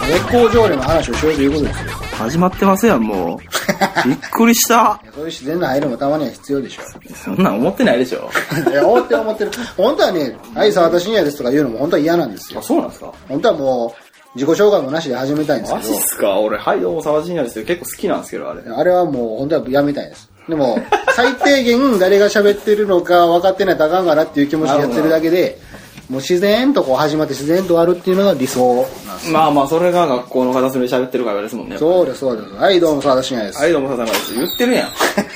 月光条例の話をしようということですよ。 始まってますやん、もう。びっくりした。 そういう自然な配慮もたまには必要でしょ。 そんなん思ってないでしょ。 いや、思ってる。本当はね、はい、沢田信也ですとか言うのも本当は嫌なんですよ。 あ、そうなんですか？ 本当はもう、自己紹介もなしで始めたいんですけど。 マジっすか？俺、はい、どうも、沢田信也ですよ。結構好きなんですけど、あれ。 あれはもう本当はやめたいです。でも、最低限誰が喋ってるのか分かってないとあかんかなっていう気持ちでやってるだけで、もう自然とこう始まって自然と終わるっていうのが理想なんですよ。 まあまあ、それが学校の片隅で喋ってる会話ですもんね。 そうです。はい、どうも、沢田信也です。 はい、どうも、沢田です。言ってるやん。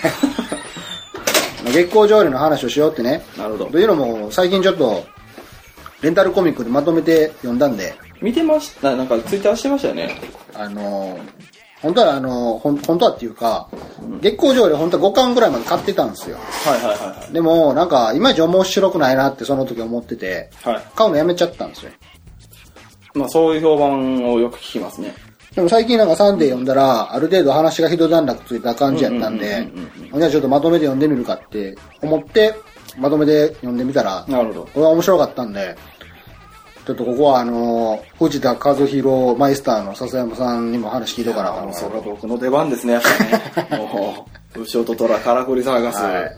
月光条例の話をしようってね。 なるほど。 というのも、最近ちょっと、レンタルコミックでまとめて読んだんで。 見てました、なんかツイッターしてましたよね。 本当は本当はっていうか、月光条例本当は5巻ぐらいまで買ってたんですよ。 はい。 でも、なんか、いまいち面白くないなってその時思ってて、 はい。 買うのやめちゃったんですよ。まあそういう評判をよく聞きますね。 でも最近なんかサンデー読んだら、ある程度話が一段落ついた感じやったんで、じゃあちょっとまとめて読んでみるかって思って、まとめて読んでみたら、 なるほど。 これは面白かったんで、ちょっとここは藤田和弘マイスターの笹山さんにも話聞いとかなあかんな。 それは僕の出番ですね、やっぱね。もう、牛尾と虎からくり探す。はい、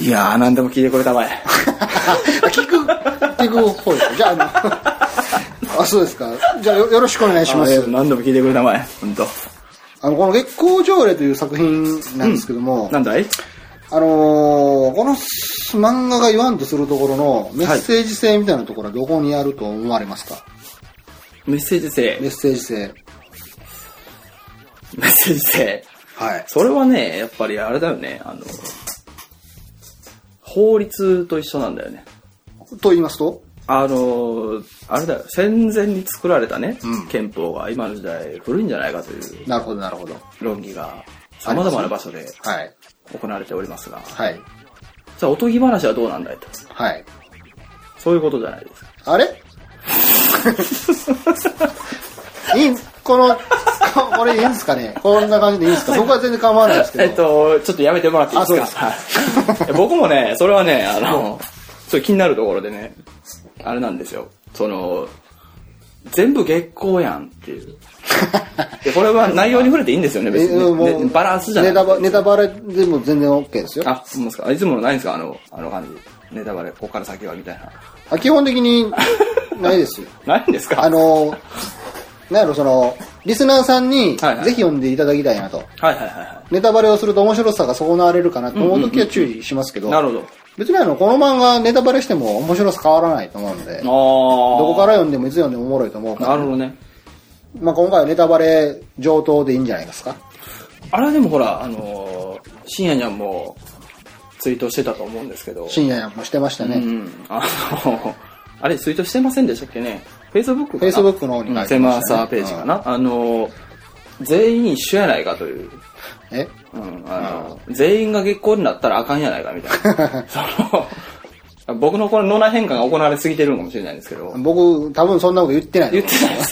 いやー、何でも聞いてくれたまえ。 聞く方ですか。じゃあ、そうですか。じゃあよろしくお願いします。 何でも聞いてくれたまえ、ほんと。 この月光条例という作品なんですけども、 なんだい？ この漫画が言わんとするところのメッセージ性みたいなところはどこにあると思われますか？ メッセージ性。 メッセージ性。 メッセージ性。 はい。 それはね、やっぱりあれだよね、法律と一緒なんだよね。 と言いますと？ あれだよ、戦前に作られたね、憲法が今の時代古いんじゃないかという。 なるほど。 論議が様々な場所で。 はい。 行われておりますが、 はい。 じゃあおとぎ話はどうなんだいと、 はい。 そういうことじゃないですか。 あれこれいいんですかね？こんな感じでいいんですか？僕は全然構わないですけど。 ちょっとやめてもらっていいですか？そうです。僕もね、それはね、ちょっと気になるところでね、あれなんですよ。全部月光やんっていう。でこれは内容に触れていいんですよね、別に、ね。バランスじゃない。 ネタバレでも全然 OK ですよ。 あ、そうですか。いつものないんですか？あの感じ。ネタバレ、ここから先はみたいな。 基本的にないですよ。 ないんですか？ リスナーさんにぜひ読んでいただきたいなと。 はい。 ネタバレをすると面白さが損なわれるかなと思うときは注意しますけど。 なるほど。 別にこの漫画ネタバレしても面白さ変わらないと思うので、どこから読んでもいつ読んでもおもろいと思うから。 なるほどね。 まあ今回はネタバレ上等でいいんじゃないですか。 あれでもほら、深夜にゃんもツイートしてたと思うんですけど。 深夜にゃんもしてましたね。 あれツイートしてませんでしたっけね。Facebook かな。 Facebook の方に書いてましたね。 狭さページかな。全員一緒やないかという。全員が月光になったらあかんやないかみたいな。僕のこの脳内変化が行われすぎてるのかもしれないんですけど。 僕、多分そんなこと言ってない。 言ってないです。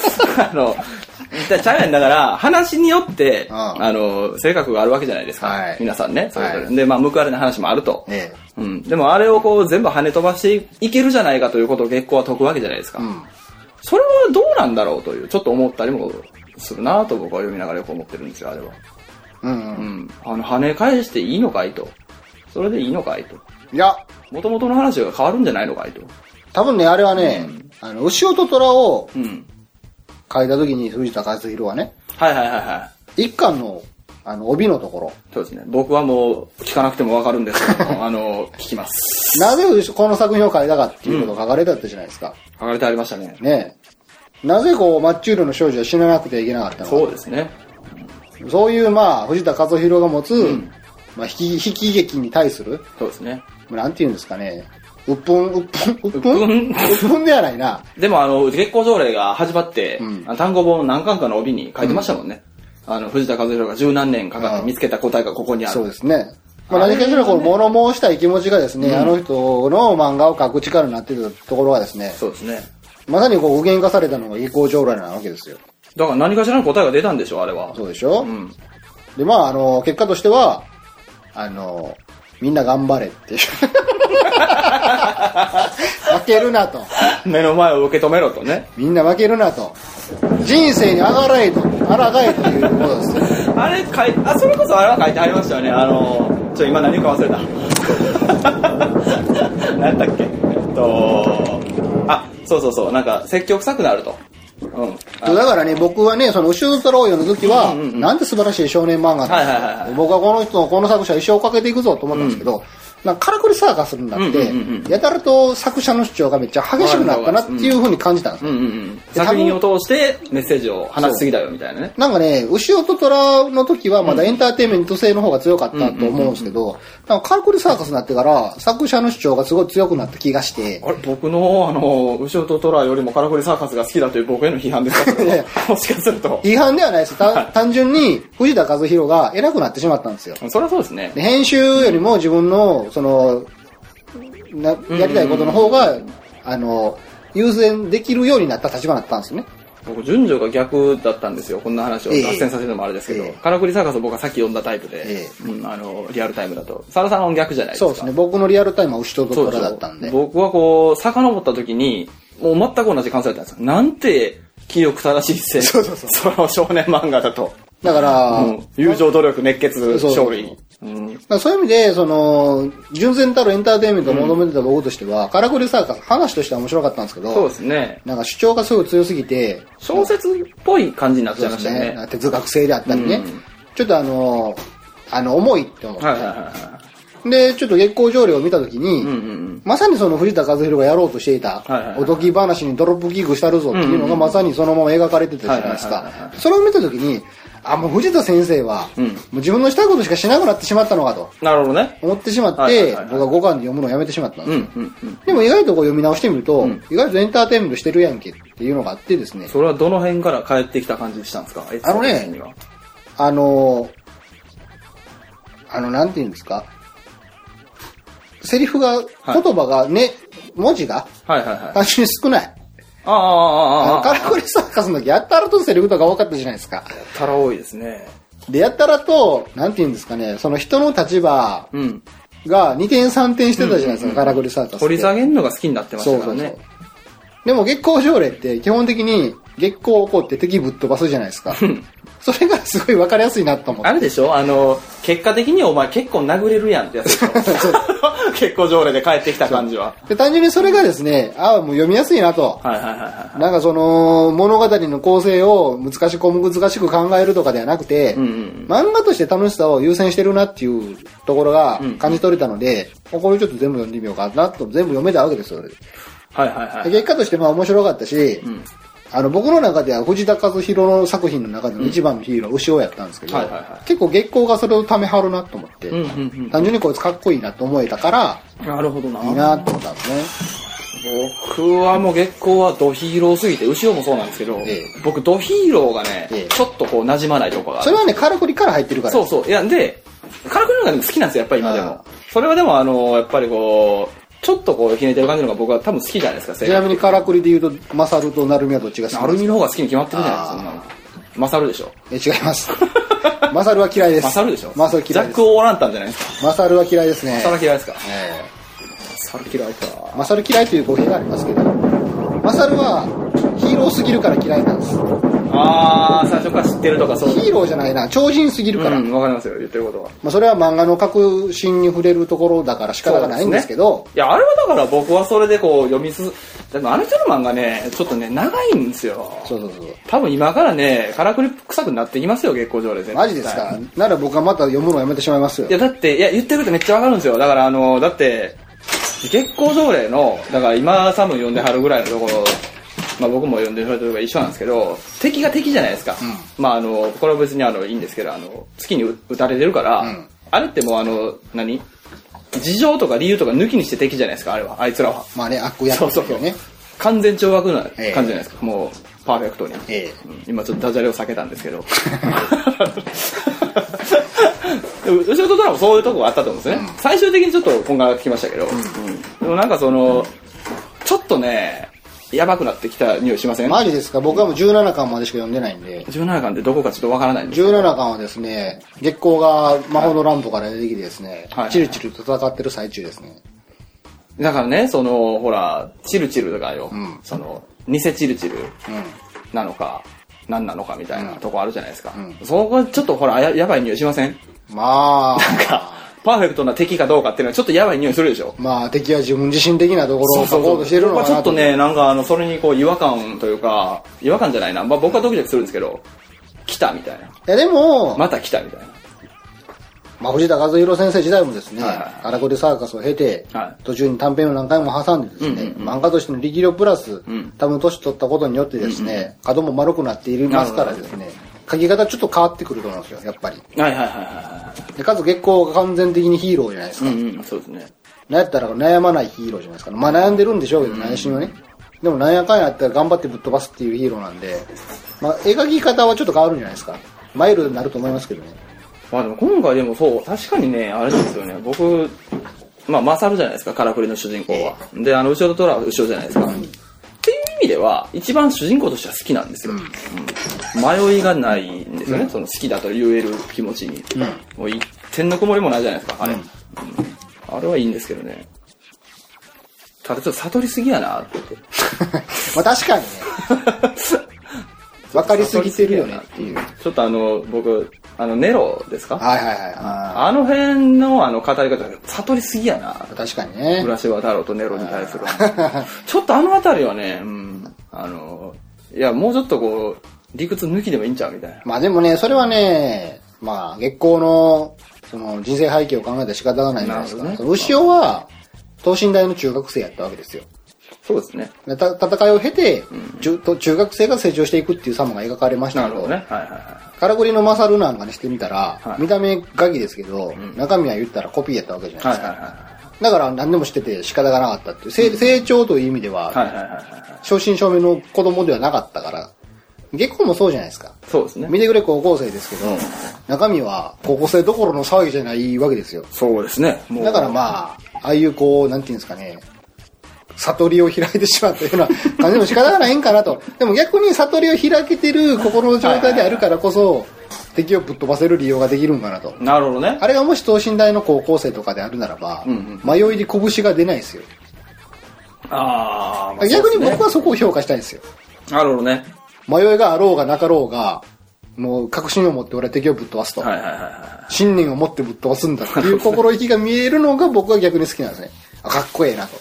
ちゃうやんだから、話によって、性格があるわけじゃないですか。はい、皆さんね。それぞれ。で、報われない話もあると。でもあれをこう全部跳ね飛ばしていけるじゃないかということを月光は解くわけじゃないですか。それはどうなんだろうという、ちょっと思ったりもするなと僕は読みながらよく思ってるんですよ、あれは。跳ね返していいのかいと。それでいいのかいと。 いや、 元々の話が変わるんじゃないのかいと。 多分ね、あれはね、牛尾と虎を書いた時に藤田和弘はね、一巻の帯のところ。 そうですね。僕はもう聞かなくてもわかるんですけど聞きます。 なぜこの作品を書いたかっていうことが書かれたってじゃないですか。 書かれてありましたね。 ねえ。なぜこう、マッチュールの少女は死ななくてはいけなかったのか。 そうですね。 そういう藤田和弘が持つ、悲喜劇に対する。 そうですね。 なんて言うんですかね。うっぷんではないな。 でも月光条例が始まって、単語本何巻かの帯に書いてましたもんね。藤田和弘が十何年かかって見つけた答えがここにある。 そうですね。何かしらこの物申したい気持ちがですね、あの人の漫画を書く力になっているところがですね。 そうですね。 まさにこう具現化されたのが月光条例なわけですよ。 だから何かしらの答えが出たんでしょ、あれは。 そうでしょ。で、結果としては、みんな頑張れっていう。 負けるなと。 目の前を受け止めろとね。 みんな負けるなと。人生にあがらえと、抗えということですよ。 それこそあれは書いてありましたよね。今何か忘れた。何だっけ。そう、なんか積極臭くなると。 だからね、僕はね、その後ろ虎を読むときは、なんて素晴らしい少年漫画だと。僕はこの作者一生かけていくぞと思ったんですけど、なんかからくりサーカスになって、やたらと作者の主張がめっちゃ激しくなったなっていう風に感じたんですよ。 作品を通してメッセージを話しすぎだよみたいなね。 なんかね、牛尾と虎の時はまだエンターテインメント性の方が強かったと思うんですけど、なんかからくりサーカスになってから作者の主張がすごい強くなった気がして。 あれ、僕の牛尾と虎よりもからくりサーカスが好きだという僕への批判ですか？もしかすると。 批判ではないです。単純に藤田和弘が偉くなってしまったんですよ。 そりゃそうですね。 編集よりも自分のやりたいことの方が優先できるようになった立場になったんですね。 僕順序が逆だったんですよ。こんな話を脱線させるのもあれですけど、からくりサーカスを僕はさっき読んだタイプで、リアルタイムだとサラさんは逆じゃないですか。 そうですね。僕のリアルタイムは牛と虎だったんで、 僕はこう遡った時にもう全く同じ感想だったんですよ。なんて清く正しいその少年漫画だと。 だから、 友情、努力、熱血、勝利。 そういう意味で、純然たるエンターテインメントを求めてた僕としては、からくりサーカス、話としては面白かったんですけど、 そうですね。 なんか主張がすごい強すぎて、 小説っぽい感じになっちゃいましたね。 哲学性であったりね。ちょっと重いって思って。で、ちょっと月光条例を見たときに、まさにその藤田和弘がやろうとしていた、おとぎ話にドロップキックしたるぞっていうのがまさにそのまま描かれてたじゃないですか。それを見たときに、もう藤田先生は、もう自分のしたいことしかしなくなってしまったのかと。 なるほどね。 思ってしまって、僕は5巻で読むのをやめてしまったんですよ。でも意外とこう読み直してみると、意外とエンターテインメントしてるやんけっていうのがあってですね。 それはどの辺から帰ってきた感じしたんですか？ なんて言うんですか？セリフが、言葉がね、文字が、単純に少ない。からくりサーカスの時、やったらとセリフとか多かったじゃないですか。やったら多いですね。 で、やったらと、なんて言うんですかね、その人の立場が2点3点してたじゃないですか、からくりサーカスって。 掘り下げるのが好きになってましたからね。 でも月光条例って基本的に月光を起こって敵ぶっ飛ばすじゃないですか。それがすごい分かりやすいなと思って。 あれでしょ？結果的にお前結構殴れるやんってやつでしょ？結構条例で帰ってきた感じは。 で、単純にそれがですね、もう読みやすいなと。なんか物語の構成を難しく考えるとかではなくて、漫画として楽しさを優先してるなっていうところが感じ取れたので、これちょっと全部読んでみようかなと、全部読めたわけですよ。結果として面白かったし、僕の中では藤田和弘の作品の中での一番のヒーロー、牛尾やったんですけど、結構月光がそれをためはるなと思って、単純にこいつかっこいいなと思えたから、 なるほどな。 いいなと思ったんですね。僕はもう月光はドヒーローすぎて、牛尾もそうなんですけど、僕ドヒーローがね、ちょっとこう馴染まないとこがある。 それはね、からくりから入ってるから。 そう。いや、で、からくりの中でも好きなんですよ、やっぱり今でも。それはでもやっぱりこう、ちょっとこうひねてる感じのが僕は多分好きじゃないですか。 ちなみにからくりで言うと、マサルとナルミはどっちが好きですか？ ナルミの方が好きに決まってるじゃないですか、そんなの。マサルでしょ？ 違います。マサルは嫌いです。 マサルでしょ？ マサル嫌いです。 ジャック・オーランタンじゃないですか。 マサルは嫌いですね。 マサル嫌いですか？マサル嫌いか。 マサル嫌いという語弊がありますけど、マサルはヒーローすぎるから嫌いなんです。 最初から知ってるとかそう。 ヒーローじゃないな、超人すぎるから。 わかりますよ、言ってることは。 それは漫画の核心に触れるところだから仕方がないんですけど。 いや、あれはだから僕はそれでこうでもあの人の漫画ね、ちょっとね、長いんですよ。多分今からね、からくり臭くなってきますよ、月光条例で。 マジですか？なら僕はまた読むのをやめてしまいますよ。 いや、だって、言ってることめっちゃわかるんですよ。だからだって、月光条例の、だから今多分読んではるぐらいのところ、僕も読んでる人が一緒なんですけど、敵が敵じゃないですか。これは別にいいんですけど、月に撃たれてるから、あれってもう事情とか理由とか抜きにして敵じゃないですか、あいつらは。 悪やってるよね。 完全懲悪な感じじゃないですか、もう、パーフェクトに。今ちょっとダジャレを避けたんですけど。後ろとドラもそういうとこがあったと思うんですね。最終的にちょっとこんがらがってきましたけど、でもなんかちょっとね、やばくなってきた匂いしません？ マジですか？僕はもう17巻までしか読んでないんで。 17巻ってどこかちょっとわからないんですけど。17巻はですね、月光が魔法のランプから出てきてですね、チルチルと戦ってる最中ですね。 だからね、ほら、チルチルとかよ、偽チルチルなのか、何なのかみたいなとこあるじゃないですか。そこちょっとほら、やばい匂いしません？ まあ。 なんか、パーフェクトな敵かどうかっていうのはちょっとやばい匂いするでしょ。 まあ、敵は自分自身的なところをサポートしてるのかなと。 ちょっとね、なんかそれにこう違和感というか、違和感じゃないな。まあ僕はドキドキするんですけど、来たみたいな。いやでも、 また来たみたいな。 まあ、藤田和弘先生時代もですね、荒こりサーカスを経て、途中に短編を何回も挟んでですね、漫画としての力量プラス、多分年取ったことによってですね、角も丸くなっていますからですね、書き方ちょっと変わってくると思うんですよ、やっぱり。で、かつ月光が完全的にヒーローじゃないですか。 そうですね。 なんやったら悩まないヒーローじゃないですか。まあ悩んでるんでしょうけど、内心はね。でもなんやかんやったら頑張ってぶっ飛ばすっていうヒーローなんで、まあ描き方はちょっと変わるんじゃないですか。マイルドになると思いますけどね。 まあでも今回でもそう、確かにね、あれですよね、僕、まあマサルじゃないですか、からくりの主人公は。で、後ろとトラは後ろじゃないですか。っていう意味では、一番主人公としては好きなんですよ。迷いがないんですよね、その好きだと言える気持ちに。もう一点の曇りもないじゃないですか、あれ。あれはいいんですけどね。ただちょっと悟りすぎやなって。 まあ確かにね。分かりすぎてるよねっていう。 ちょっと僕、ネロですか？ はい。 あの辺の語り方、悟りすぎやな。 確かにね。 浦島太郎とネロに対する。ちょっとあのあたりはね、いや、もうちょっとこう、理屈抜きでもいいんちゃうみたいな。 まあでもね、それはね、まあ月光の、人生背景を考えたら仕方がないじゃないですか。牛尾は、等身大の中学生やったわけですよ。 そうですね。 戦いを経て、中学生が成長していくっていう様が描かれましたけど、からくりのマサルなんかにしてみたら、見た目ガキですけど、中身は言ったらコピーやったわけじゃないですか。だから何でも知ってて仕方がなかったっていう、成長という意味では、正真正銘の子供ではなかったから、月光もそうじゃないですか。 そうですね。 見てくれ高校生ですけど、中身は高校生どころの騒ぎじゃないわけですよ。 そうですね。 だからまあ、ああいうこう、なんていうんですかね、悟りを開いてしまったような感じでも仕方がないんかなと。でも逆に悟りを開けてる心の状態であるからこそ、敵をぶっ飛ばせる利用ができるんかなと。 なるほどね。 あれがもし等身大の高校生とかであるならば、迷いで拳が出ないですよ。逆に僕はそこを評価したいんですよ。 なるほどね。 迷いがあろうがなかろうが、もう確信を持って俺は敵をぶっ飛ばすと。信念を持ってぶっ飛ばすんだっていう心意気が見えるのが僕は逆に好きなんですね。かっこええなと。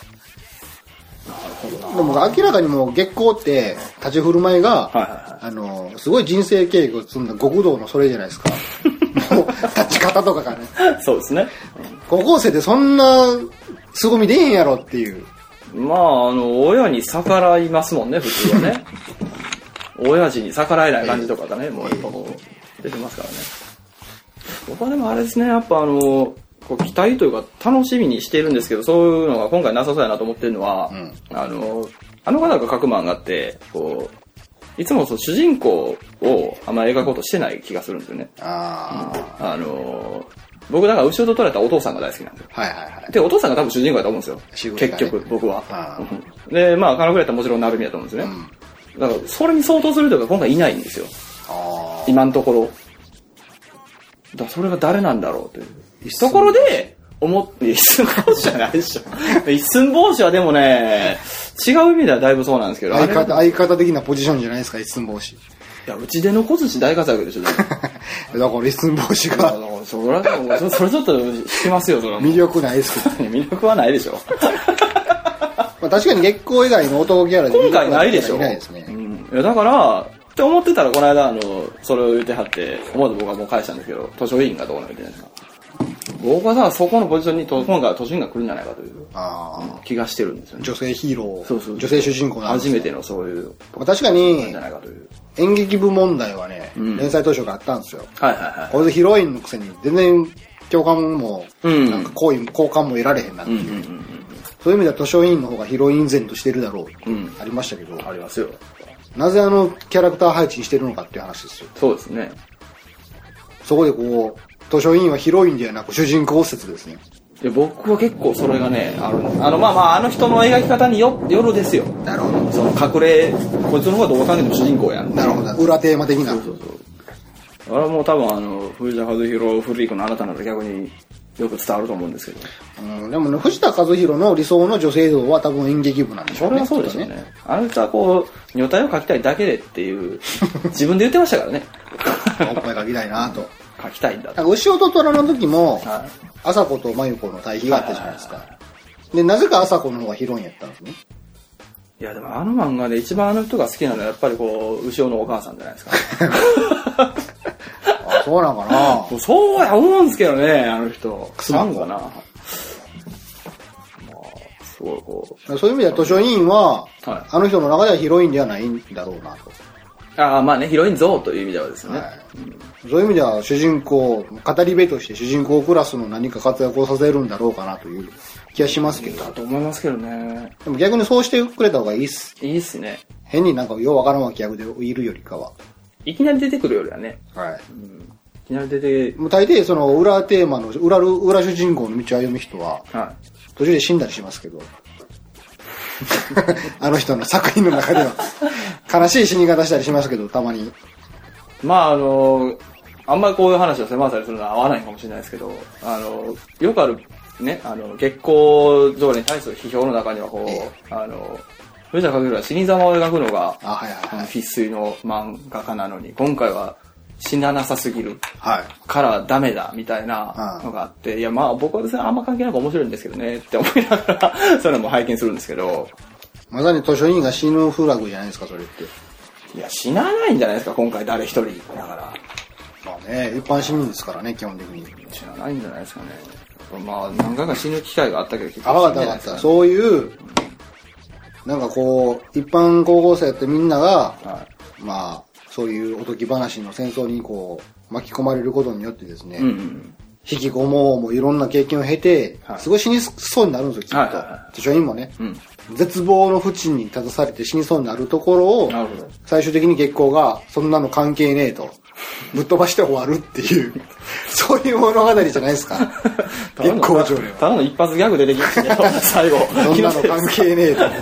でも明らかにもう月光って立ち振る舞いが、すごい人生経験を積んだ極道のそれじゃないですか。もう立ち方とかがね。 そうですね。 高校生ってそんな凄み出へんやろっていう。 まあ親に逆らいますもんね、普通はね。親父に逆らえない感じとかがね、もうやっぱこう出てますからね。僕はでもあれですね、やっぱこう期待というか楽しみにしているんですけど、そういうのが今回なさそうやなと思ってるのは、あの方が書く漫画ってこういつもその主人公をあんまり描こうとしてない気がするんですよね。僕だから後ろと取られたお父さんが大好きなんですよ。でお父さんが多分主人公だと思うんですよ。結局僕は。でまあ金具やったらもちろん成海だと思うんですよね。だからそれに相当する人が今回いないんですよ。今のところ。だからそれが誰なんだろうというところで思って一寸法師じゃないでしょ。一寸法師はでもね違う意味ではだいぶそうなんですけど、 相方的なポジションじゃないですか一寸法師。 いやうちでの小槌大活躍でしょ。だから一寸法師がそれちょっと引きますよ。それ魅力ないですけど。 魅力はないでしょ。 まあ確かに月光以外の男キャラで今回ないでしょ。 ないですね。 いやだからって思ってたらこの間それを言ってはって思わず僕はもう返したんですけど、図書委員がどうなるじゃないですか。僕はそこのポジションに今回図書委員が来るんじゃないかという気がしてるんですよね。 女性ヒーロー、 そう女性主人公なんです初めてのそういう確かに演劇部問題はね、連載当初があったんですよ。これでヒロインのくせに全然共感もなんか好感も得られへんなっていう、そういう意味では図書委員の方がヒロイン前としてるだろうってありましたけど、 ありますよ。 なぜキャラクター配置にしてるのかっていう話ですよ。 そうですね。 そこでこう図書委員はヒロインではなく主人公説ですね。 いや僕は結構それがねあの人の描き方によるですよ。 なるほど。 その隠れこいつの方がどう考えても主人公やん。 なるほど。裏テーマ的な。 あれもう多分藤田和弘フリークのあなたなら逆によく伝わると思うんですけど。 でもね、藤田和弘の理想の女性像は多分演劇部なんでしょうね。 それはそうですよね。あの人はこう、女体を描きたいだけでっていう、自分で言ってましたからね。 おっぱい描きたいなと。 描きたいんだと。 牛尾と虎の時も、朝子と真由子の対比があったじゃないですか。で、なぜか朝子の方がヒロインやったんですね。 いや、でもあの漫画で一番あの人が好きなのはやっぱりこう、牛尾のお母さんじゃないですか。 あ、そうなんかな。 そうや思うんですけどね、あの人。 くすまんかな。すごいこう。そういう意味では図書委員は、あの人の中ではヒロインではないんだろうなと。 ああ、まあね、ヒロイン像という意味ではですね。 そういう意味では主人公、語り部として主人公クラスの何か活躍をさせるんだろうかなという気がしますけど。 だと思いますけどね。 でも逆にそうしてくれた方がいいっす。 いいっすね。 変になんかようわからん脇役でいるよりかは。 いきなり出てくるよりはね。 はい。 いきなり出て。 もう大抵その裏テーマの、裏主人公の道を歩む人は、途中で死んだりしますけど。あの人の作品の中では悲しい死に方したりしますけど、たまに。 まああんまりこういう話を狭さりするのは合わないかもしれないですけど、よくあるね、月光条例に対する批評の中にはこう、藤田和弘は死に様を描くのが必須の漫画家なのに、今回は死ななさすぎるからダメだみたいなのがあって、いやまあ僕は別にあんま関係なく面白いんですけどねって思いながらそういうのも拝見するんですけど、 まさに図書委員が死ぬフラグじゃないですか、それって。 いや死なないんじゃないですか、今回誰一人だから。 まあね、一般市民ですからね、基本的に。 死なないんじゃないですかね。まあ何回か死ぬ機会があったけど結局死んでないですかね。そういうなんかこう一般高校生ってみんなが、まあそういうおとぎ話の戦争にこう巻き込まれることによってですね、引きこもうもいろんな経験を経て、すごい死にそうになるんですよ、きっと。図書委員もね、絶望の淵に立たされて死にそうになるところを、最終的に月光がそんなの関係ねえと、ぶっ飛ばして終わるっていう、そういう物語じゃないですか。月光城では。 ただの一発ギャグ出てきましたけど、最後。 そんなの関係ねえと。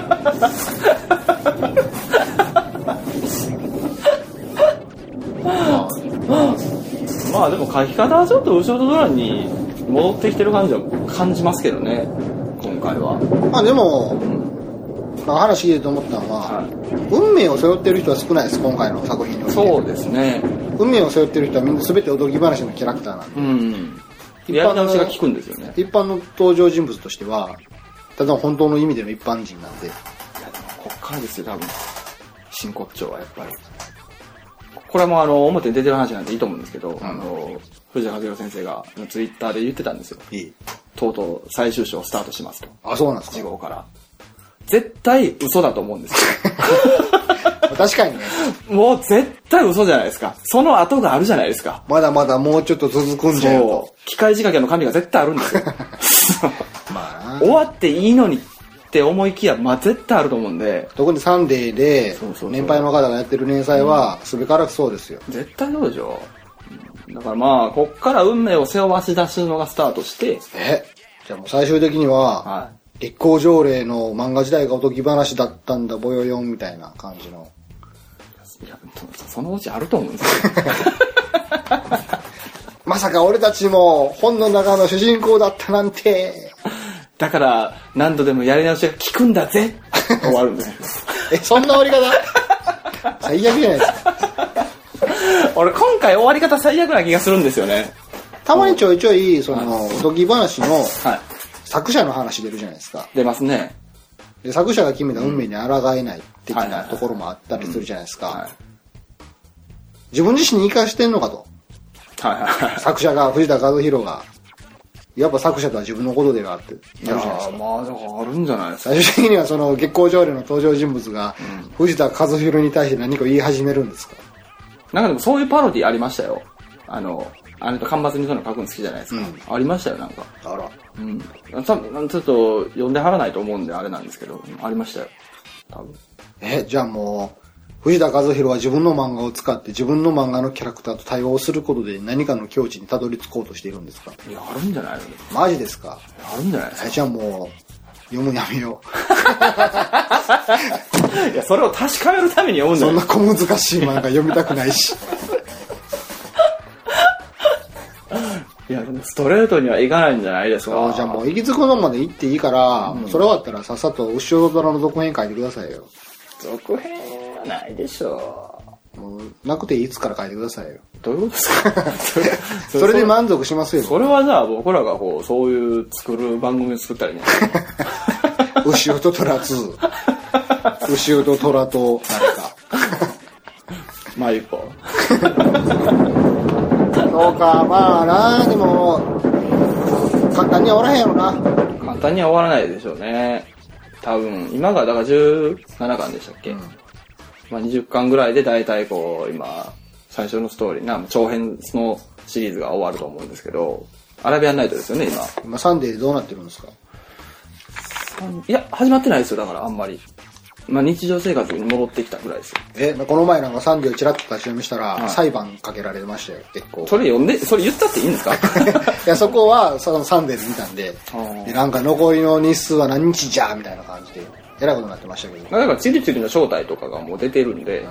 まあでも書き方はちょっと後ろとドラに戻ってきてる感じは感じますけどね、今回は。 まあでも、話聞いてて思ったのは、運命を背負ってる人は少ないです、今回の作品において。 そうですね。 運命を背負ってる人はみんな全ておとぎ話のキャラクターなんで。 やり直しが効くんですよね。 一般の登場人物としては、ただ本当の意味での一般人なんで。いやでもこっからですよ、多分。真骨頂はやっぱり。これも表に出てる話なんでいいと思うんですけど、藤田和弘先生がツイッターで言ってたんですよ。とうとう最終章スタートしますと。 あ、そうなんですか。 次号から。絶対嘘だと思うんですよ。 確かにね。 もう絶対嘘じゃないですか。その後があるじゃないですか。 まだまだもうちょっと続くんじゃよと。 機械仕掛けの神が絶対あるんですよ。 まあ終わっていいのにって思いきや、まあ絶対あると思うんで。 特にサンデーで年配の方がやってる連載はすべからくそうですよ。 絶対そうでしょ。だからまあこっから運命を背負わし出すのがスタートして。 じゃあもう最終的には、月光条例の漫画自体がおとぎ話だったんだ、ぼよよんみたいな感じの。 いや、そのうちあると思うんですよ。 まさか俺たちも本の中の主人公だったなんて。 だから何度でもやり直しが効くんだぜ。終わるんだよ。 そんな終わり方最悪じゃないですか。 俺今回終わり方最悪な気がするんですよね。 たまにちょいちょいそのおとぎ話の作者の話出るじゃないですか。 出ますね。 で作者が決めた運命に抗えない的なところもあったりするじゃないですか。自分自身に生かしてんのかと。作者が藤田和弘がやっぱ作者とは自分のことではってなるじゃないですか。 まあだからあるんじゃないですか。 最終的にはその月光条例の登場人物が藤田和弘に対して何か言い始めるんですか。 なんかでもそういうパロディありましたよ。あれと間伐にそういうの書くの好きじゃないですか。ありましたよ、なんか。 あら。 ちょっと読んではらないと思うんであれなんですけど、ありましたよ。多分。 じゃあもう、藤田和弘は自分の漫画を使って自分の漫画のキャラクターと対応することで何かの境地にたどり着こうとしているんですか。 いや、あるんじゃないの。 マジですか。 あるんじゃないですか。 じゃあもう、読むのやめよう。いや、それを確かめるために読むんだよ。 そんな小難しい漫画読みたくないし。 いや、でストレートにはいかないんじゃないですか。 じゃあもう行き着くのまで行っていいから、もうそれ終わったらさっさと牛尾虎の続編書いてくださいよ。 続編はないでしょう。もうなくていつから書いてくださいよ。 どういうことですかそれで満足しますよ。 それはじゃあ僕らがこう、そういう作る番組を作ったりね。 牛尾と虎2。牛尾と虎と誰か。 まあ一個。 そうか、まあな、でも、簡単には終わらへんやろな。 簡単には終わらないでしょうね。多分、今がだから17巻でしたっけ、まあ20巻ぐらいで大体こう、今、最初のストーリー長編のシリーズが終わると思うんですけど、アラビアンナイトですよね、今。 今、サンデーどうなってるんですか？ いや、始まってないですよ、だからあんまり。まあ日常生活に戻ってきたぐらいですよ。 この前なんかサンデーをチラッと立ち読みしたら、裁判かけられましたよ、結構。 それ言ったっていいんですか？ いや、そこは、そのサンデーで見たんで、なんか残りの日数は何日じゃみたいな感じで、えらいことになってましたけど。 だからチリチリの正体とかがもう出てるんで、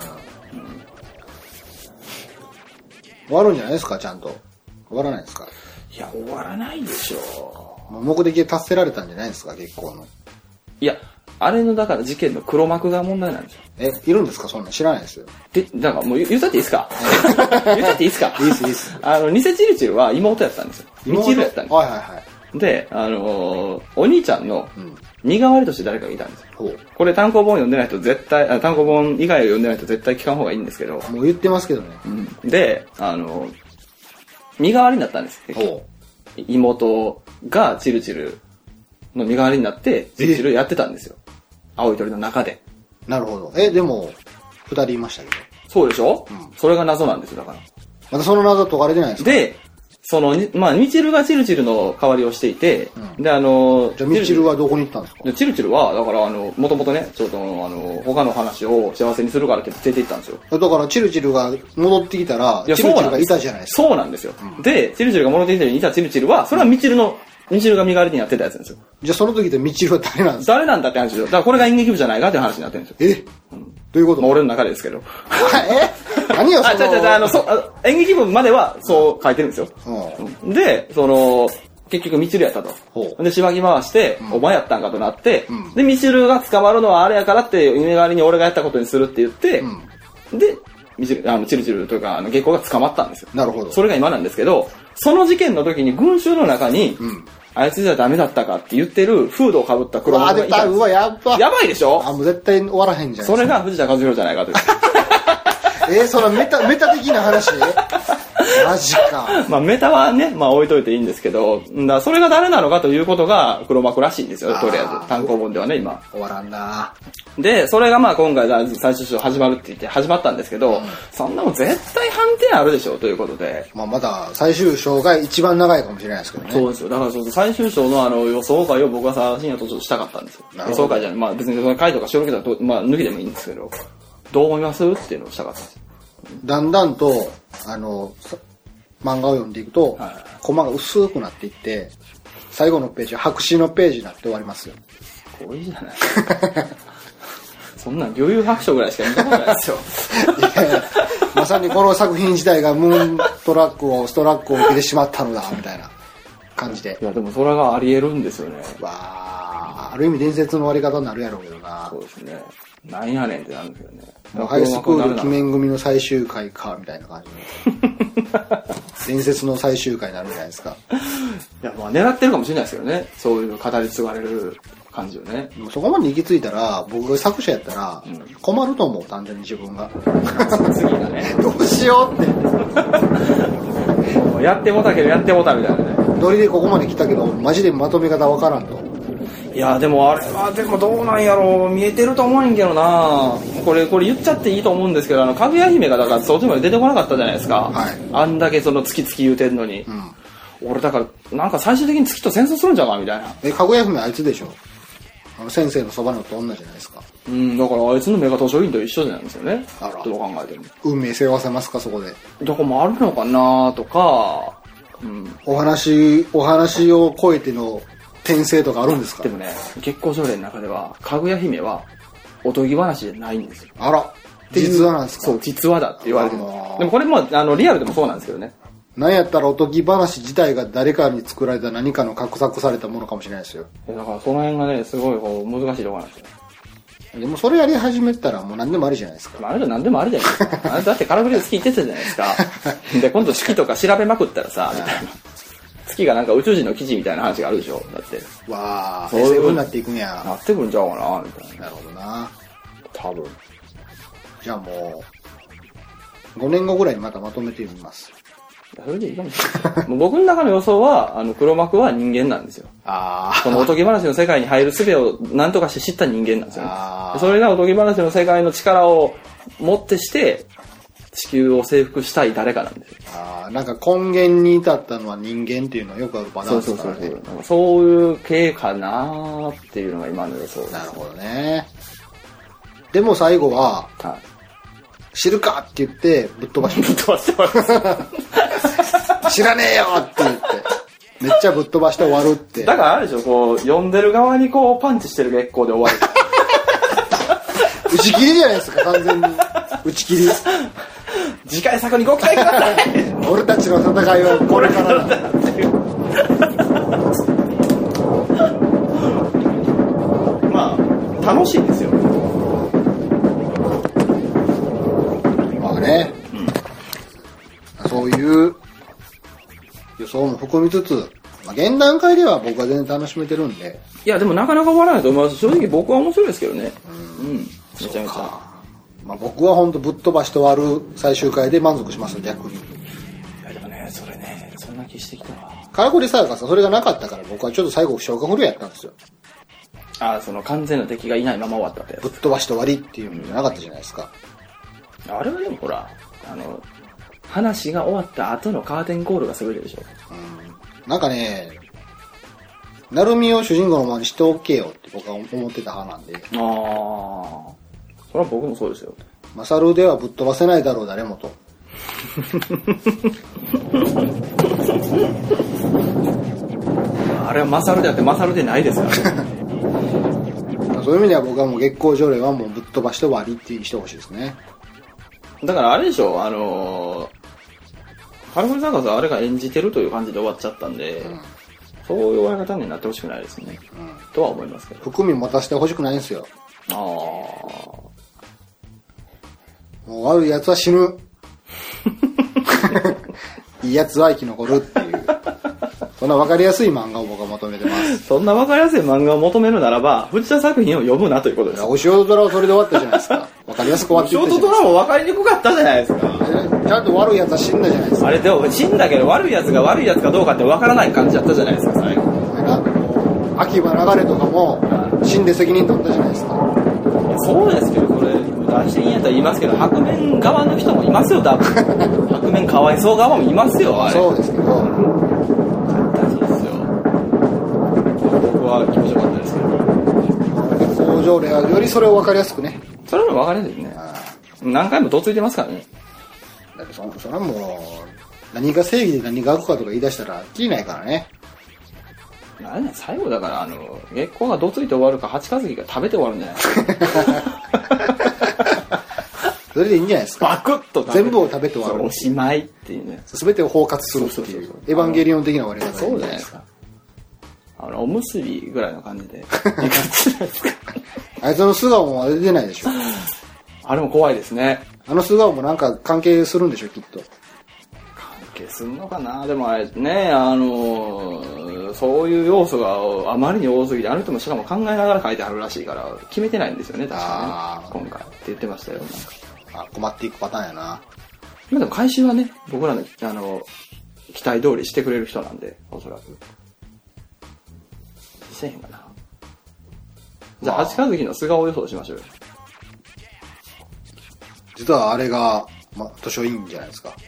終わるんじゃないですか、ちゃんと。終わらないですか？ いや、終わらないでしょう。目的で達せられたんじゃないですか、結構の。 いや、あれのだから事件の黒幕が問題なんですよ。 いるんですか？そんな知らないですよ。 で、だからもう言ったっていいですか？言ったっていいですか？ いいです、いいです。 ニセチルチルは妹やったんですよ。ミチルやったんですよ。 はいはいはい。 で、お兄ちゃんの身代わりとして誰かがいたんですよ。これ単行本読んでない人絶対、単行本以外を読んでない人絶対聞かん方がいいんですけど。 もう言ってますけどね。 で、身代わりになったんですよ。妹がチルチルの身代わりになって、チルチルやってたんですよ。青い鳥の中で。 なるほど。でも、二人いましたけど。 そうでしょ？それが謎なんですよ、だから。 またその謎解かれてないんですか？ で、ミチルがチルチルの代わりをしていて、で、 じゃあミチルはどこに行ったんですか？ チルチルは、だから、もともとね、ちょっと、他の話を幸せにするからって連れて行ったんですよ。 だから、チルチルが戻ってきたら、チルチルがいたじゃないですか。 そうなんですよ。で、チルチルが戻ってきた時にいたチルチルは、それはミチルが身代わりにやってたやつなんですよ。 じゃあ、その時でミチルは誰なんですか？ 誰なんだって話ですよ。だから、これが演劇部じゃないかっていう話になってるんですよ。 どういうこと？ 俺の中でですけど。 何よ、その演劇部まではそう書いてるんですよ。で、結局ミチルやったと。で、しばき回して、お前やったんかとなって、で、ミチルが捕まるのはあれやからって、夢代わりに俺がやったことにするって言って、で、チルチルというか、下校が捕まったんですよ。 なるほど。 それが今なんですけど、その事件の時に群衆の中に、あいつじゃダメだったかって言ってるフードをかぶった黒幕がいたんです。 やばいでしょ？ もう絶対終わらへんじゃん。 それが藤田和弘じゃないかという。 そのメタ的な話マジか。 まあメタはね、まあ置いといていいんですけど、それが誰なのかということが黒幕らしいんですよ、とりあえず。単行本ではね、今。 終わらんな。 で、それがまあ今回最終章始まるって言って始まったんですけど、そんなもん絶対判定あるでしょ、ということで。 まだ最終章が一番長いかもしれないですけどね。 そうですよ。だから最終章の予想会を僕は深夜とちょっとしたかったんですよ。予想会じゃない。まあ別にその回とかしようけど、まあ抜きでもいいんですけど、どう思いますっていうのをしたかったんですよ。 だんだんと、漫画を読んでいくと、コマが薄くなっていって、最後のページは白紙のページになって終わりますよ。 すごいじゃないそんなん余裕白書ぐらいしか見たことないですよ。 まさにこの作品自体がムーンストラックを受けてしまったのだ、みたいな感じで。 いや、でもそれがあり得るんですよね。 ある意味伝説の終わり方になるやろうけどな。 そうですね。なんやねんってなるんですよね。 ハイスクール記念組の最終回か、みたいな感じで。伝説の最終回になるじゃないですか。 いや、まあ狙ってるかもしれないですけどね。そういう語り継がれる感じをね。 そこまで行き着いたら、僕が作者やったら、困ると思う、単純に自分が。 次がね。 どうしようって。 やってもたけどやってもたみたいなね。 ノリでここまで来たけど、マジでまとめ方わからんと。 いや、でもあれは、でもどうなんやろう。見えてると思うんけどな。これ言っちゃっていいと思うんですけど、かぐや姫がだからそっちまで出てこなかったじゃないですか。はい。あんだけ月言うてんのに。俺だから、なんか最終的に月と戦争するんじゃんかみたいな。 かぐや姫あいつでしょ。先生のそばのと女じゃないですか。 だからあいつの目が図書院と一緒なんですよね。どう考えても。 運命背負わせますか、そこで。 どこもあるのかなとか、 お話を超えての転生とかあるんですか？ でもね、月光条例の中では、かぐや姫は、おとぎ話じゃないんですよ。 実話なんですか？ そう、実話だって言われてる。でもこれも、リアルでもそうなんですけどね。 なんやったらおとぎ話自体が誰かに作られた何かの画策されたものかもしれないですよ。 だからその辺がね、すごいこう難しいところなんですよ。 でもそれやり始めたらもう何でもありじゃないですか。 あれじゃ何でもありじゃないですか。あれだってカラフルで月行ってたじゃないですか。で、今度月とか調べまくったらさ、みたいな。月がなんか宇宙人の基地みたいな話があるでしょ。だって。 わー、そういう風になっていくんや。 なってくるんちゃうかな、みたいな。 なるほどな。 多分。 じゃあもう、5年後ぐらいにまたまとめてみます。 それでいいかもしれない。もう僕の中の予想は、黒幕は人間なんですよ。このおとぎ話の世界に入る術を何とかして知った人間なんですよね。それがおとぎ話の世界の力をもってして、地球を征服したい誰かなんですよ。 なんか根源に至ったのは人間っていうのはよくあるパターンですからね。 そういう系かなーっていうのが今の予想です、ね。 なるほどね。でも最後は、知るかって言ってぶっ飛ばしてます。知らねえよって言って。めっちゃぶっ飛ばして終わるって。 だからあれでしょ、こう、読んでる側にこうパンチしてる月光で終わる。 打ち切りじゃないですか、完全に。打ち切り。 次回作にご期待ください。 俺たちの戦いはこれからだ。 まあ、楽しいですよ。 まあね。そういう予想も含みつつ、現段階では僕は全然楽しめてるんで。 いや、でもなかなか終わらないと思います。正直僕は面白いですけどね。めちゃめちゃ。 僕は本当ぶっ飛ばして終わる最終回で満足します、逆に。いやでもね、それね、そんな気してきたわ。 カラクリサーカスはそれがなかったから僕はちょっと最後消化不良やったんですよ。 その完全な敵がいないまま終わったってやつ。 ぶっ飛ばして終わりっていうのじゃなかったじゃないですか。 あれはでもほら、話が終わった後のカーテンコールが全てでしょ。 なんかね、ナルミを主人公のままにしておけよって僕は思ってた派なんで。 それは僕もそうですよ。 マサルではぶっ飛ばせないだろう誰もと。 あれはマサルであってマサルでないですからね。 そういう意味では僕はもう月光条例はもうぶっ飛ばして終わりってしてほしいですね。 だからあれでしょ、カラフルサーカスはあれが演じてるという感じで終わっちゃったんで、そういう終わり方になってほしくないですね。とは思いますけど。 含み持たせてほしくないんですよ。もう悪い奴は死ぬ。いい奴は生き残るっていう。そんな分かりやすい漫画を僕は求めてます。 そんな分かりやすい漫画を求めるならば、藤田作品を読むなということです。 お仕事ドラはそれで終わったじゃないですか。分かりやすく終わっていったじゃないですか。お仕事ドラも分かりにくかったじゃないですか。 ちゃんと悪い奴は死んだじゃないですか。 あれでも死んだけど悪い奴が悪い奴かどうかって分からない感じだったじゃないですか、最後。 秋葉流れとかも死んで責任取ったじゃないですか。 そうですけど、これ出していいんやったら言いますけど、白面側の人もいますよ、多分。白面かわいそう側もいますよ、あれ。 そうですけど。 大事ですよ。僕は気持ちよかったですけど。 月光条例はよりそれを分かりやすくね。 それも分かりやすいね。何回もどついてますからね。 だってそれはもう何が正義で何が悪かとか言い出したらきりないからね。 最後だから月光がどついて終わるか八日月が食べて終わるんじゃないですか。 それでいいんじゃないですか。 バクッと全部を食べて終わる。 おしまいっていうね。 全てを包括するっていう。エヴァンゲリオン的な終わり方。 そうじゃないですか。おむすびぐらいの感じで。 あいつの素顔も出てないでしょ。 あれも怖いですね。 あの素顔もなんか関係するんでしょ、きっと。 関係すんのかな。でもあれね、そういう要素があまりに多すぎて、あの人もしかも考えながら書いてあるらしいから決めてないんですよね、確かに、ね、今回って言ってましたよ。 なんか困っていくパターンやな。 まあでも回収はね、僕らの期待通りしてくれる人なんで、おそらくせえへんかな。じゃあ八日月の素顔予想しましょうよ。 実はあれが、図書委員じゃないですか。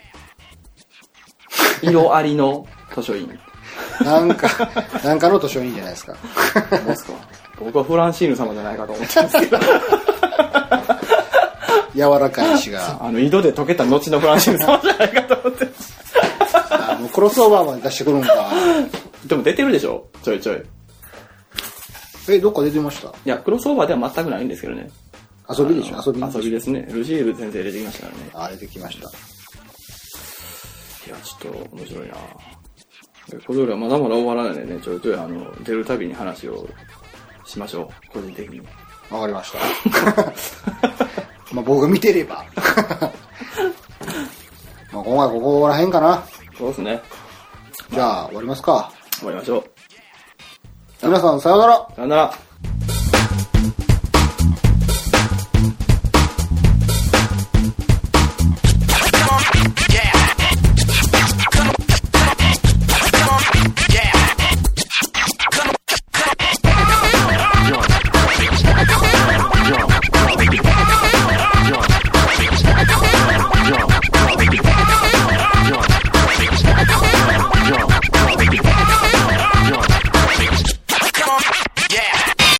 色ありの図書委員。 なんかの図書委員じゃないですか。 ですか。僕はフランシーヌ様じゃないかと思ってますけど。 柔らかい石が。 井戸で溶けた後のフランシーヌ様じゃないかと思って。 もうクロスオーバーまで出してくるんか。 でも出てるでしょ、ちょいちょい。 どっか出てました？いや、クロスオーバーでは全くないんですけどね。 遊びでしょ、遊びですね。ルシール先生出てきましたからね。 出てきました。 いや、ちょっと面白いな。小僧はまだまだ終わらないんでね、ちょいちょい出るたびに話をしましょう、個人的に。 わかりました。まあ僕が見てれば。まあ今回ここら辺かな。 そうですね。 じゃあ終わりますか。 終わりましょう。 皆さんさようなら。 さようなら。